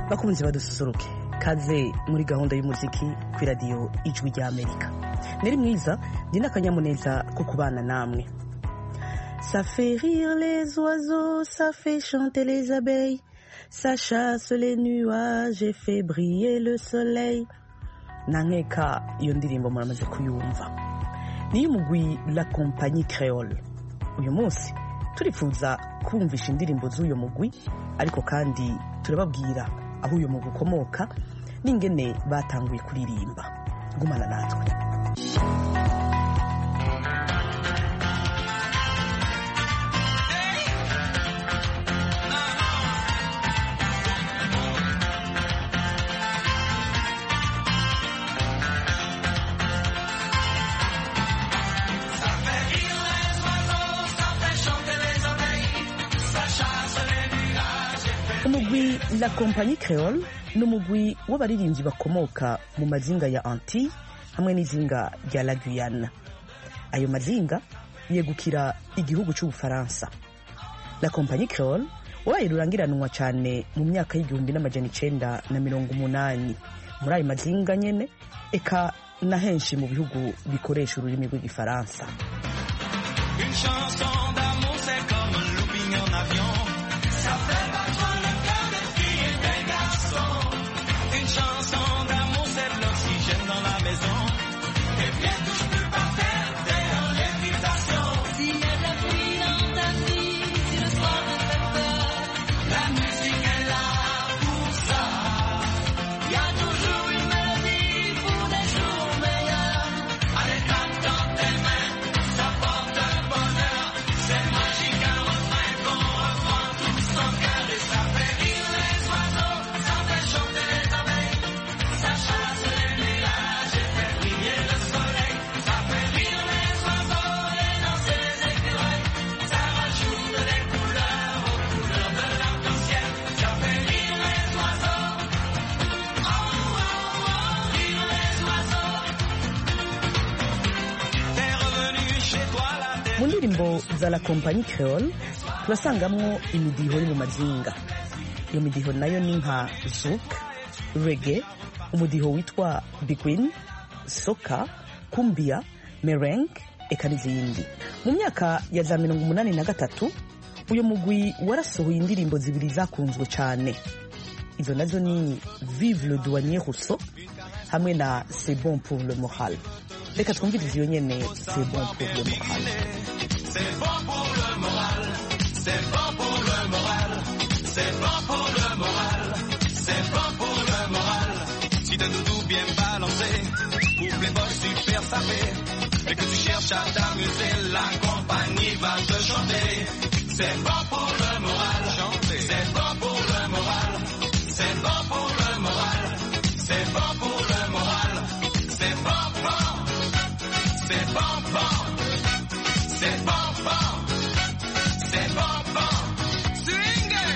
bakunzi badususuruke kaze muri gahunda y'umuziki ku radio Ijwi rya Amerika. Neri mwiza ndi n'akanyamuneza ko kubana namwe. Ça fait rire les oiseaux, ça fait chanter les abeilles, ça chasse les nuages et fait briller le soleil. Nankeka iyo ndirimbo muramaze kuyumva. Ni umugwi La Compagnie Créole. Uyu munsi turifuza kumvisha indirimbo z'uyo mugwi, ariko kandi turababwira aho uyu mugwi ukomoka n'ingene batanguye kuririmba. Gumana natwe. Umugwi La Compagnie Créole n'umugwi w'abaririmbyi bakomoka mu mazinga ya Antilles hamwe n'izinga rya La Guyane. Ayo mazinga yegukira igihugu cy'Ubufaransa. La Compagnie Créole wabaye rurangiranwa cyane mu myaka y'1980. Muri ayo mazinga nyene eka na henshi mu bihugu bikoresha ururimi rw'igifaransa. Une chanson d'amour c'est comme l'opinion en avion. Ça fait battre le cœur des filles et des garçons. Une chanson d'amour c'est de l'oxygène dans la maison. Et bien touche plus par terre, t'es en lévitation. S'il y a de la pluie dans ta vie, si le soir te fait peur, La musique est là pour ça. y a toujours une mélodie pour des jours meilleurs. Allez, tape dans tes mains, ça porte un bonheur. C'est magique un refrain qu'on reprend tous en cœur. Et ça fait rire les oiseaux, ça fait chanter les abeilles. Ça chasse les nuages et fait briller le soleil. Ça fait rire les oiseaux et danser les écureuils. Ça rajoute des couleurs aux couleurs de l'arc-en-ciel. Ça fait rire les oiseaux. Oh, oh, oh, rire les oiseaux. T'es revenu chez toi la terre. Mu ndirimbo za La Compagnie Créole turasangamwo imidiho yo mu mazinga. Iyo midiho nayo ni nka zouk, reggae, umudiho witwa biguine, soca, kumbia, merengue eka n'izindi. Mu myaka ya za 1983 uyu mugwi warasohoye indirimbo zibiri zakunzwe cyane. Izo nazo ni Vive le douanier Rousseau hamwe na C'est bon pour le moral. Reka twumvirize iyo nyene C'est bon pour le moral. C'est bon pour le moral, c'est bon pour le moral, c'est bon pour le moral, c'est bon pour le moral. Si t'as doudou bien balancé, ou playboy super sapé, et que tu cherches à t'amuser, la compagnie va te chanter. C'est bon pour le moral, chanter. C'est bon pour le moral, c'est bon pour le moral, c'est bon pour le moral, c'est bon, bon, c'est bon, bon. C'est bon, bon. C'est bon, bon. Swing it.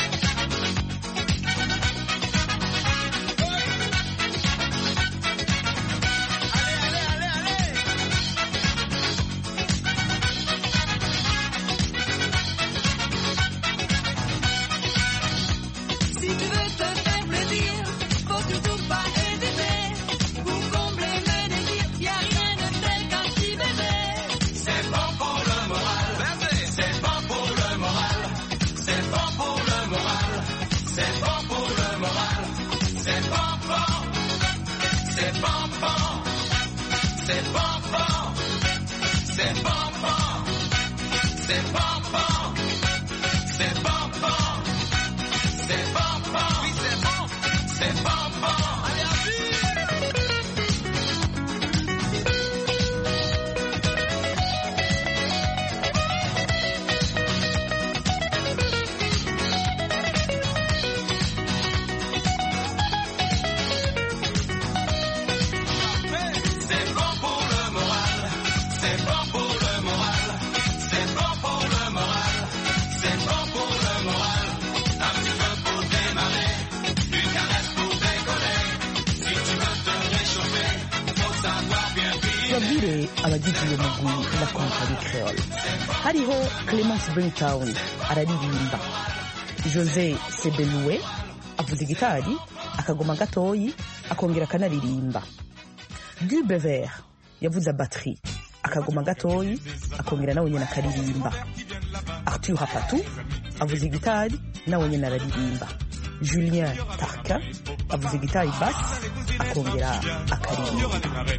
Allez, allez, allez, allez. Si tu veux te faire plaisir, faut surtout pas hésiter. Pour combler le désir, y a rien de tel qu'un petit bébé. C'est bon pour le moral. C'est bon pour le moral. C'est bon pour le moral. C'est bon pour le moral. C'est bon, bon. C'est bon, bon. C'est bon, bon. C'est bon, bon. C'est bon, bon. C'est bon, bon. C'est bon, bon. Oui, c'est bon. C'est bon, bon. Allez, à C'est bon pour le moral, c'est bon pour le moral, c'est bon pour le moral, c'est bon pour le moral. Un petit peu pour démarrer, une caresse pour décoller. Si tu veux te réchauffer, faut savoir bien vivre. Tubabwire abagize uyu mugwi La Compagnie Créole. Hariho Clemence Bringtown araririmba, José Sebeloué avuza gitari akagoma gatoyi akongera akanaririmba. Guy Bever yavuza batterie akagoma gatoyi akongera nawe nyene akaririmba. Arthur Rapatou avuza gitari nawe nyene araririmba. Julien Tarquin avuza gitari basse akongera akaririmba.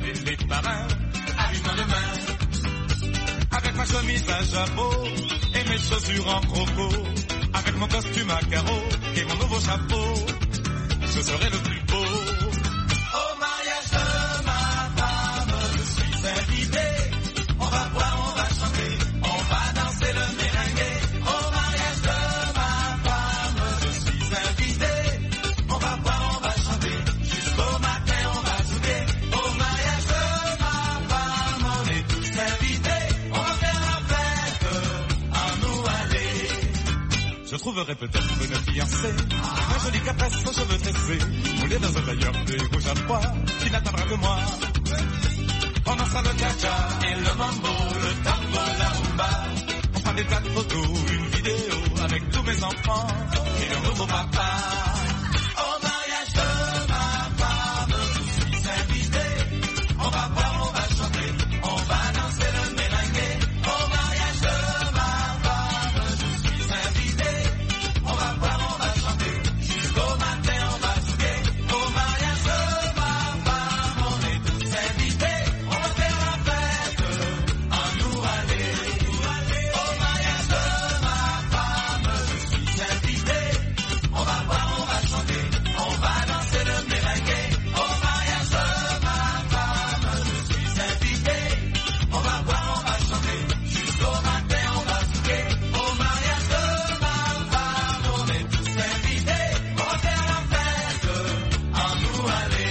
Avec ma chemise à jabot et mes chaussures en croco, avec mon costume à carreaux et mon nouveau chapeau, je serai le plus beau. Au mariage de ma femme, je suis invité. On va boire, on va chanter, on va danser le merengue. Au mariage de ma femme, je suis invité. On va boire, on va chanter, jusqu'au matin on va souper. Au mariage de ma femme, on est tous invités. On va faire la fête, à nous aller. Je trouverai peut-être une fiancée, un joli capresse aux cheveux tressés, moulé dans un tailleur de gauche à droite, qui n'attendra que moi. On dansera le cha-cha et le mambo, le tango, la rumba. On fera des tas de photos, une vidéo avec tous mes enfants et leur nouveau papa. Au mariage de ma femme, je suis invité. On va boire, on va chanter, on va danser le merengue. Au mariage de ma femme, je suis invité. On va boire, on va chanter, jusqu'au matin on va souper. Au mariage de ma femme, on est tous invités. On va faire la fête, à nous aller. Au mariage de ma femme, je suis invité. On va boire, on va chanter, on va danser le merengue. Au mariage de ma femme, je suis invité. On va boire, on va chanter, jusqu'au matin on va souper. Au mariage de ma femme, on est tous invités. On va faire la fête, à nous aller.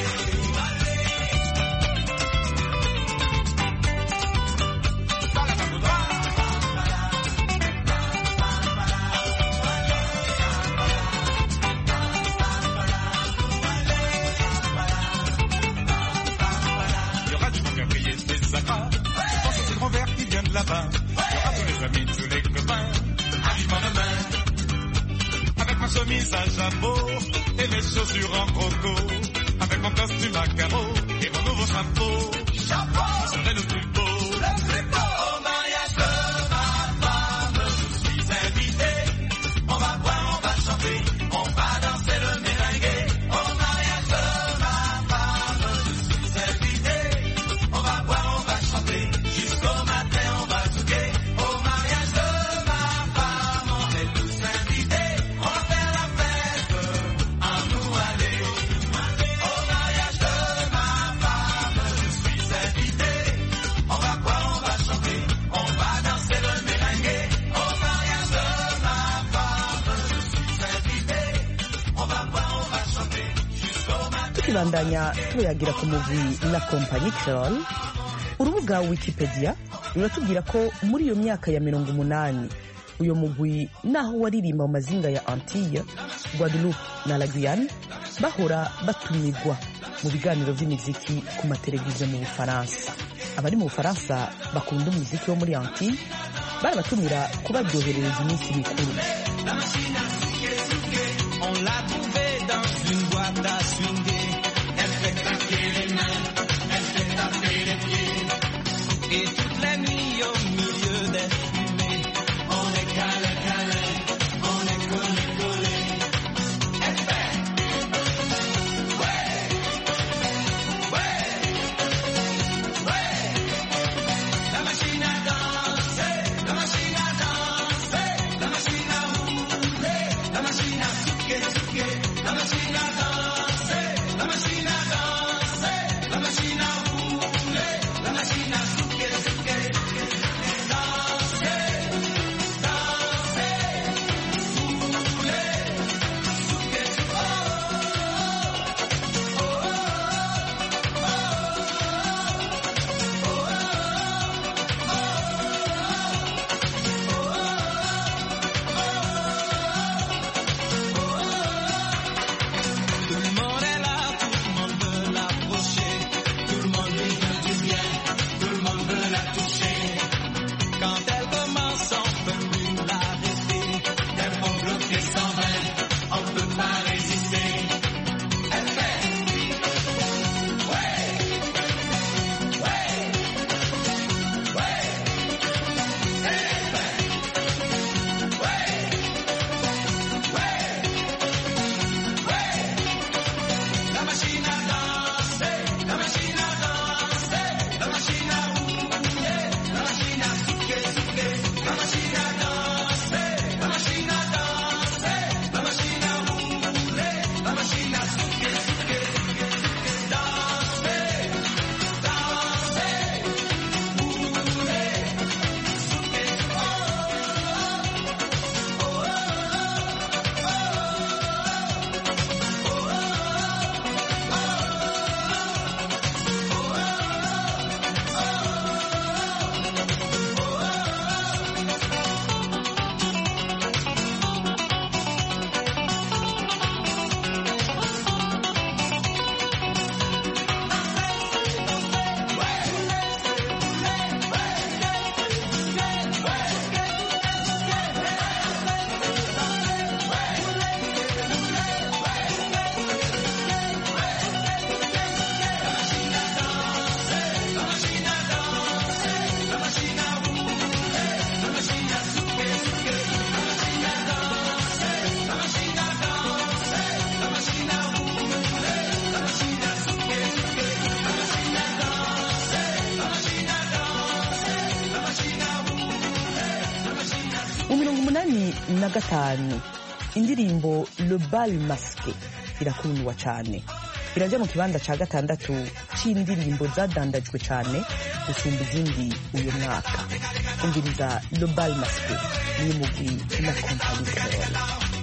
Il y aura du bon gabriel des agras. Je pense aux grands verts qui viennent de là-bas. Il y aura tous les amis, tous les copains. Vivement demain. Avec ma chemise à jabot et mes chaussures en croco. Avec mon costume à carreaux et mon nouveau chapeau. Je serai le plus beau. Au mariage de ma femme, je suis invité. On va boire, on va chanter, on va danser le merengue. Au mariage de ma femme, je suis invité. On va boire, on va chanter, jusqu'au matin on va souper. Au mariage de ma femme, on est tous invités. On va faire la fête, à nous aller. Au mariage de ma femme, je suis invité. On va boire, on va chanter, on va danser le merengue. Au mariage de ma femme, je suis invité. On va boire, on va chanter, jusqu'au matin. tukibandanya tuyagira ku mugwi La Compagnie Creole. Urubuga Wikipedia ruratubwira ko muri iyo myaka ya 80 uyo mugwi naho waririmba mu mazinga ya Antilles, Guadeloupe na La Guyane bahora batumirwa mu biganiro by'imiziki ku mateleviziyo mu Bufaransa. Abari mu Bufaransa bakunda umuziki wo muri Antilles barabatumira kubaryoherereza iminsi mikuru. On l'a trouvée dans une boîte à swinguer. Elle fait claquer les mains, elle fait taper les pieds. Et toute la nuit au milieu des fumées, on est calé, calé, on est collé, collé. Elle fait ouais, ouais, ouais. La machine à danser, la machine à danser, la machine à rouler, la machine à souquer, souquer. 1985 indirimbo Le Bal Masqué irakundwa cyane, irajya mu kibanza cya gatandatu cy'indirimbo zadandajwe cyane gusumba izindi uyu mwaka. Umviriza Le Bal Masqué n'umugwi na Compagnie Creole.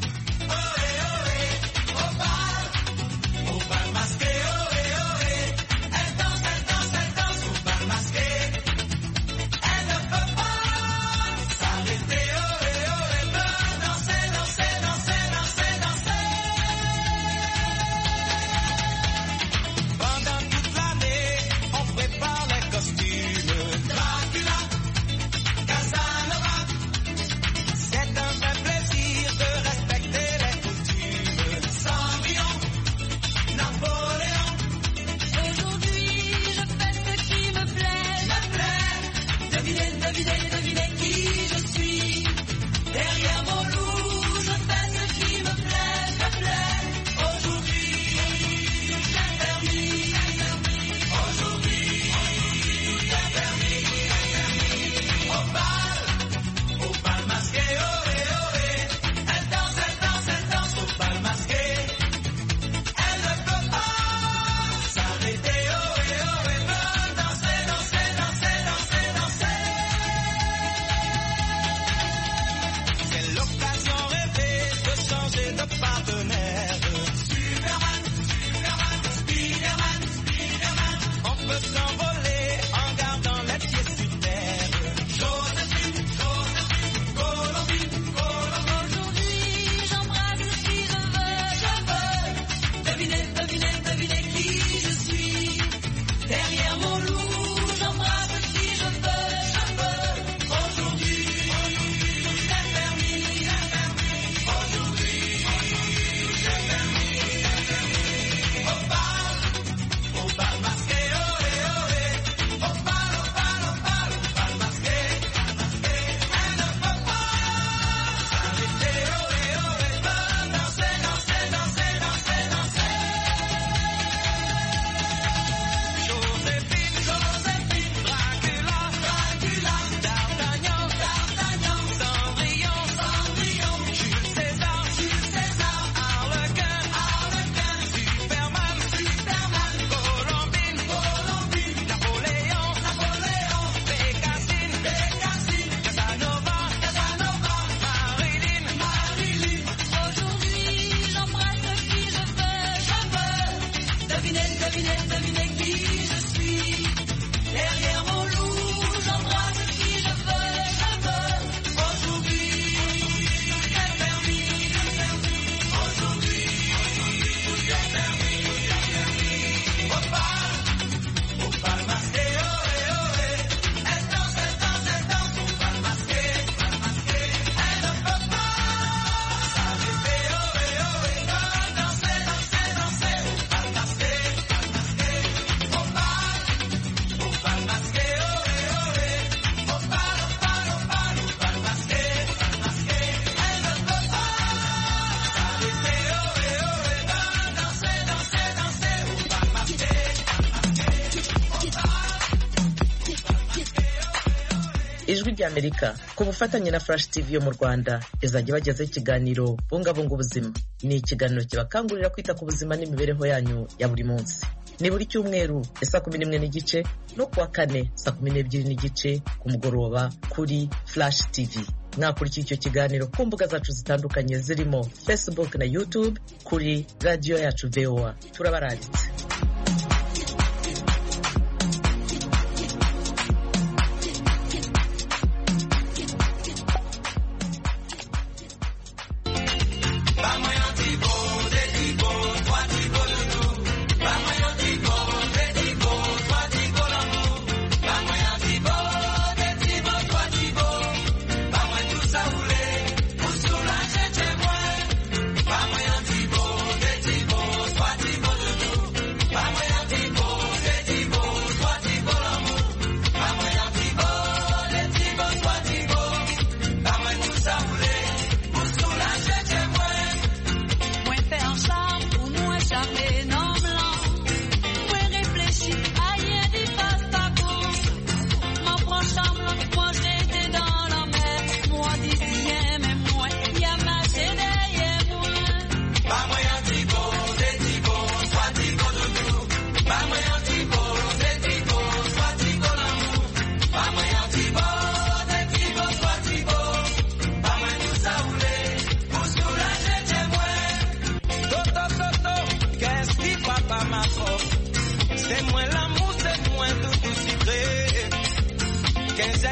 Ijwi ry'Amerika ku bufatanye na Flash TV yo mu Rwanda izajya bagezaho ikiganiro bungabunga ubuzima. Ni ikiganiro kibakangurira kwita ku buzima n'imibereho yanyu ya buri munsi. Ni buri cyumweru saa 11:30 no kuwa kane saa 12:30 ku mugoroba kuri Flash TV. Mwakurikira icyo kiganiro ku mbuga zacu zitandukanye zirimo Facebook na YouTube kuri radio yacu VOA. Turabaranditse. Bye.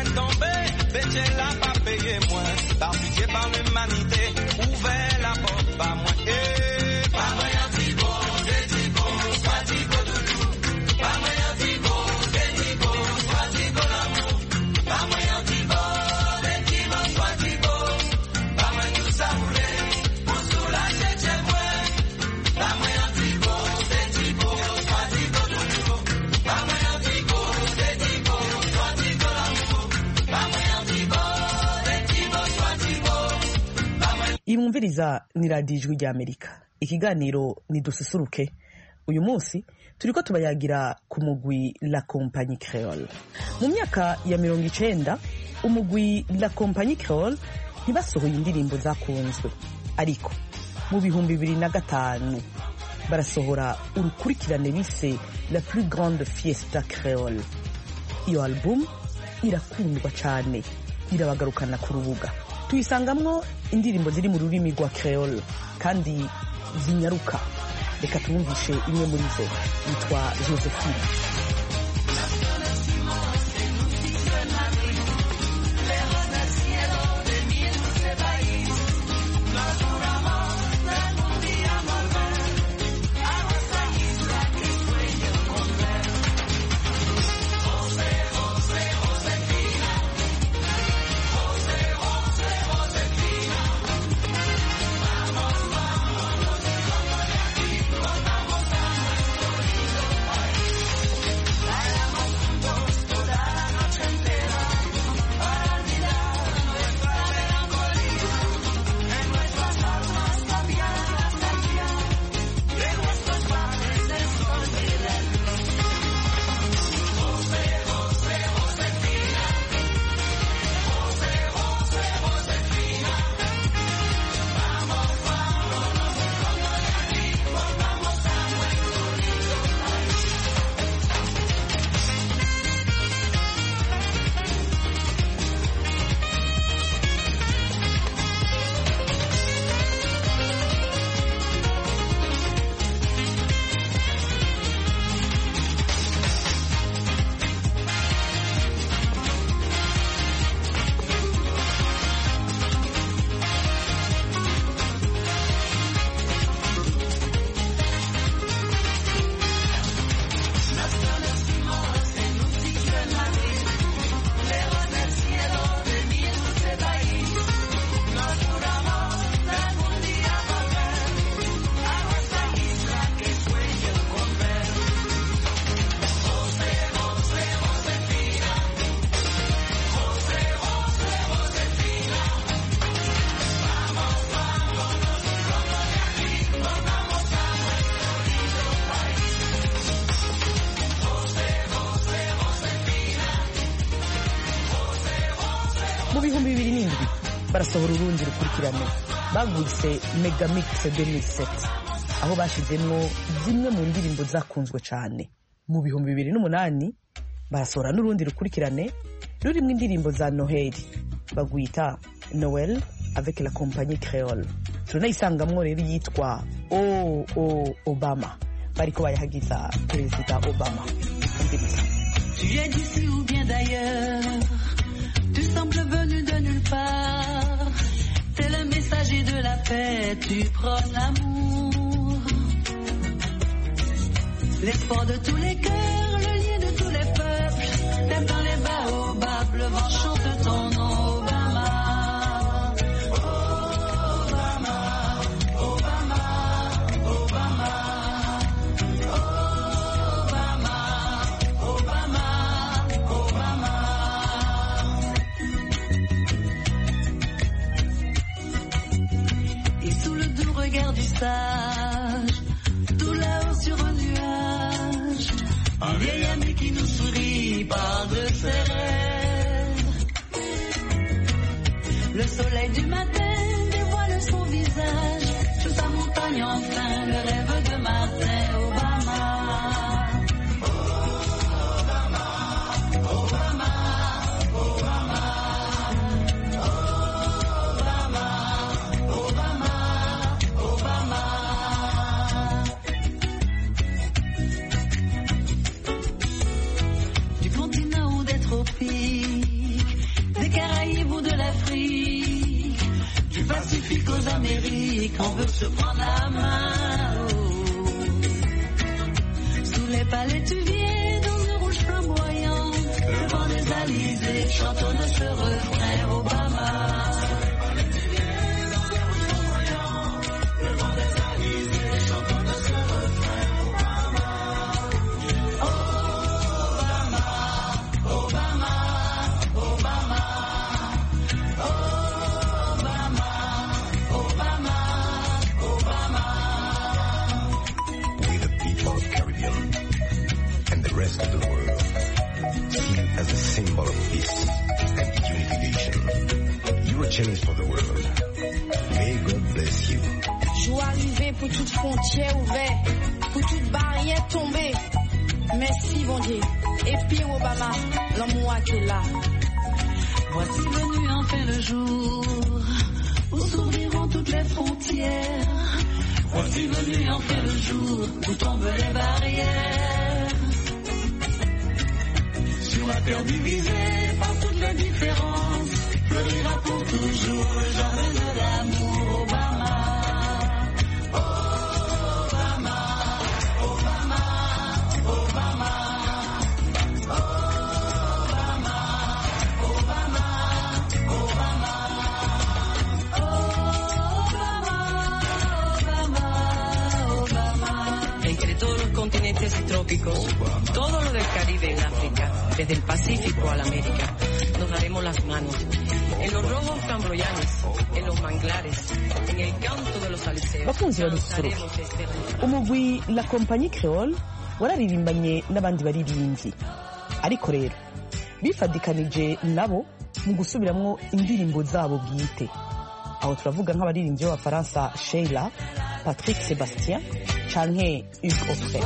laisse tomber, Bétier l'a pas payé moins. Par pitié, par l'humanité, ouvert la porte, pas moins. Eh, pas moyen Thibaut, c'est Thibaut, soit Thibaut Doudou. Pas moyen Thibaut, c'est Thibaut, soit Thibaut l'amour. Pas moyen Thibaut, c'est Thibaut, soit Thibaut. Pas moyen tout ça voulait, pour soulager chez moi. Pas moyen Thibaut, c'est Thibaut, soit Thibaut Doudou. Pas moyen Thibaut, c'est Thibaut, soit Thibaut l'amour. Pas moyen Thibaut, c'est Thibaut, soit Thibaut. imwumviriza ni radiyo ijwi ry'amerika. Ikiganiro ni dususuruke. Uyu munsi turiko tubayagira ku mugwi La Compagnie Creole. Mu myaka ya 90 umugwi La Compagnie Creole ntibasohoye indirimbo zakunzwe, ariko mu 2005 barasohora urukurikirane bise La Plus Grande Fiesta Creole. Iyo album irakundwa cyane, irabagarukana ku rubuga. Tuyisangamwo indirimbo ziri mu rurimi rwa Creole kandi zinyaruka. Reka tumvishe imwe muri zo, yitwa Josephine. Mu 2007 barasohora urundi rukurikirane bagwise Megamix 2007, aho bashizemwo zimwe mu ndirimbo zakunzwe cyane. Mu 2008 barasohora n'urundi rukurikirane rurimo indirimbo za Noheli bagwita Noël avec la Compagnie Creole. Tunayisangamwo rero yitwa Oh Obama, bariko bayahagiza Perezida Obama. Tu es d'ici ou bien d'ailleurs, tu sembles venu de nulle part. T'es le messager de la paix, tu prônes l'amour. L'espoir de tous les cœurs, le lien de tous les peuples. Même dans les baobabs, le vent chante ton nom, Obama. Obama, Obama, Obama. Obama, Obama, Obama. Et sous le doux regard du sage, tout là-haut sur un nuage, un vieil ami qui nous sourit par de ses rêves. Le soleil du matin dévoile son visage, sous sa montagne enfin le rêve de matin. Obama, Obama, Obama, Obama, Obama, Obama, Obama. Du continent ou des tropiques, aux Amériques, on veut se prendre la main. Sous les palais tu viens dans un rouge flamboyant, le vent des alizés, chantons de ce refrain Obama. Of the world, seen as a symbol of peace and unification. You are changed for the world. May God bless you. Joie arrivée pour toute frontière ouverte, pour toute barrière tombée. Merci bon Dieu. Et puis Obama, l'amour qui est là. Voici venu enfin le jour où s'ouvriront toutes les frontières. Voici venu enfin le jour où tombent les barrières. Sur la terre divisée par toutes les différences, fleurira pour toujours le jardin de l'amour. Obama, Obama, Obama, Obama, Obama, Obama, Obama, Obama, Obama. Entre todos los continentes y trópicos, todo lo del Caribe en África, desde el Pacífico a la América, nos daremos las manos. En los rojos flamboyantes, en los manglares, en el canto de los aliseos, bakunzi badususuruke umugwi La Compagnie Creole wararirimbanye n'abandi baririmbyi, ariko rero bifadikanije nabo mu gusubiramwo indirimbo zabo bwite. Aho turavuga nk'abaririmbyi b'Abafaransa Sheila, Patrick Sébastien canke Hugues Aufray.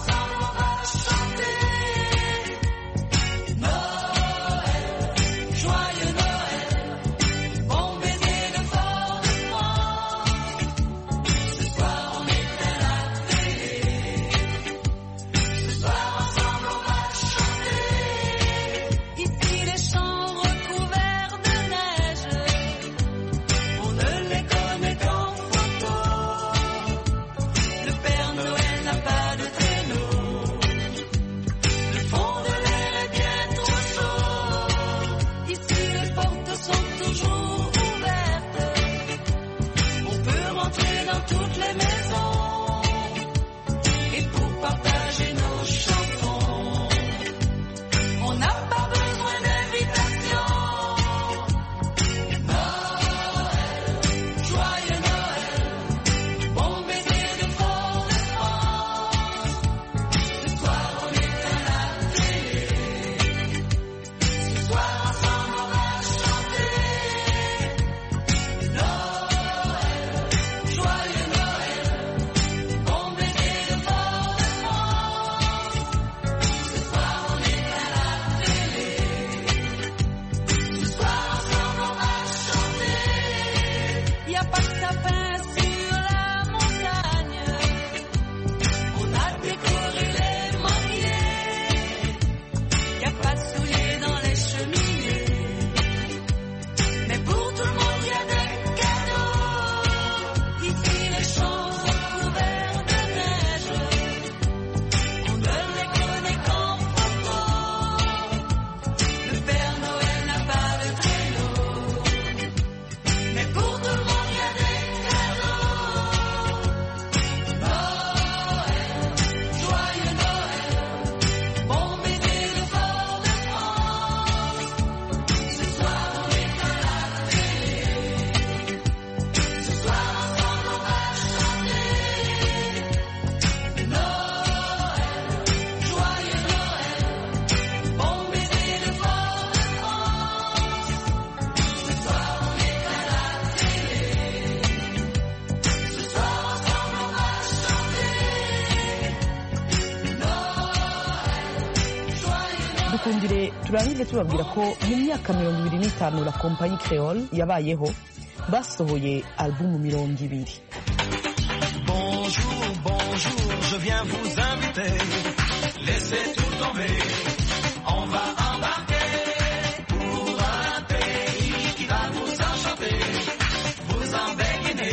dukundire turangize tubabwira ko mu myaka 25 La Compagnie Creole yabayeho basohoye album 20. Bonjour, bonjour, je viens vous inviter. Laissez tout tomber, on va embarquer pour un pays qui va vous enchanter, vous embéguiner.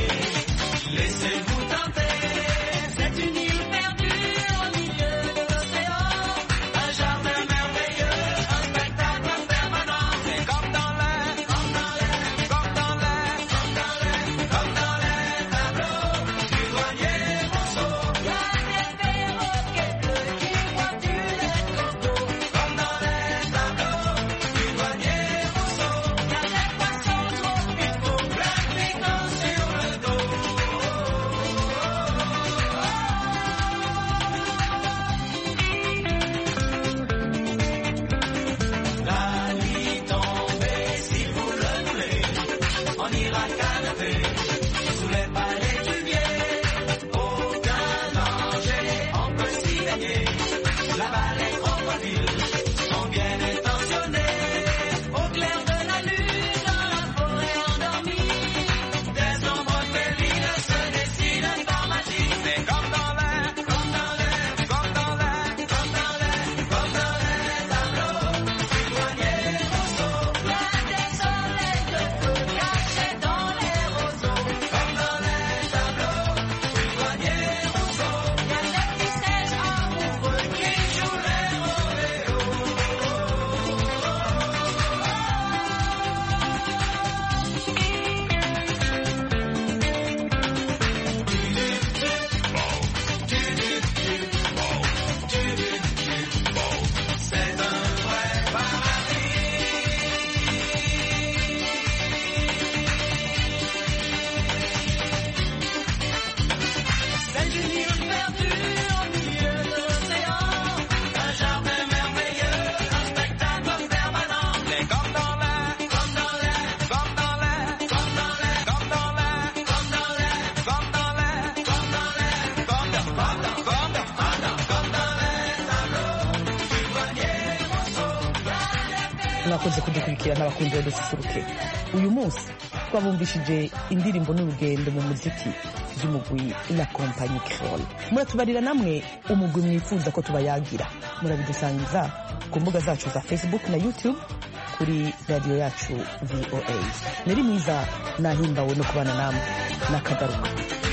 on ira canapé sous les palais du biais. Aucun danger, on peut s'y baigner. Là-bas les crocodiles sont bien intentionnés. Au clair de la lune, dans la forêt endormie, des ombres félines se dessinent par magie. C'est comme dans l'air, comme dans l'air, comme dans l'air, comme dans l'air, comme dans les tableaux du douanier Rousseau. Il y a des soleils de feu cachés dans les roseaux. Comme dans les tableaux du douanier Rousseau. Il y a des petits singes amoureux qui jouent les rodéos. C'est un vrai paradis. C'est une île perdue au milieu de l'océan, un jardin merveilleux, un spectacle permanent. Mais comme dans l'air, comme dans l'air, comme dans l'air, comme dans l'air, comme dans l'air, comme dans l'air, comme dans l'air, comme dans l'air, comme dans les tableaux du douanier Rousseau. mwakoze kudukurikira n'abakunzi ba dususuruke. Uyu munsi twabumvishije indirimbo n'urugendo mu muziki by'umugwi La Compagnie Creole. Muratubarira namwe umugwi mwifuza ko tubayagira, murabidusangiza ku mbuga zacu za Facebook na YouTube kuri radio yacu VOA. Neri mwiza nahimbawe no kubana namwe nakagaruka.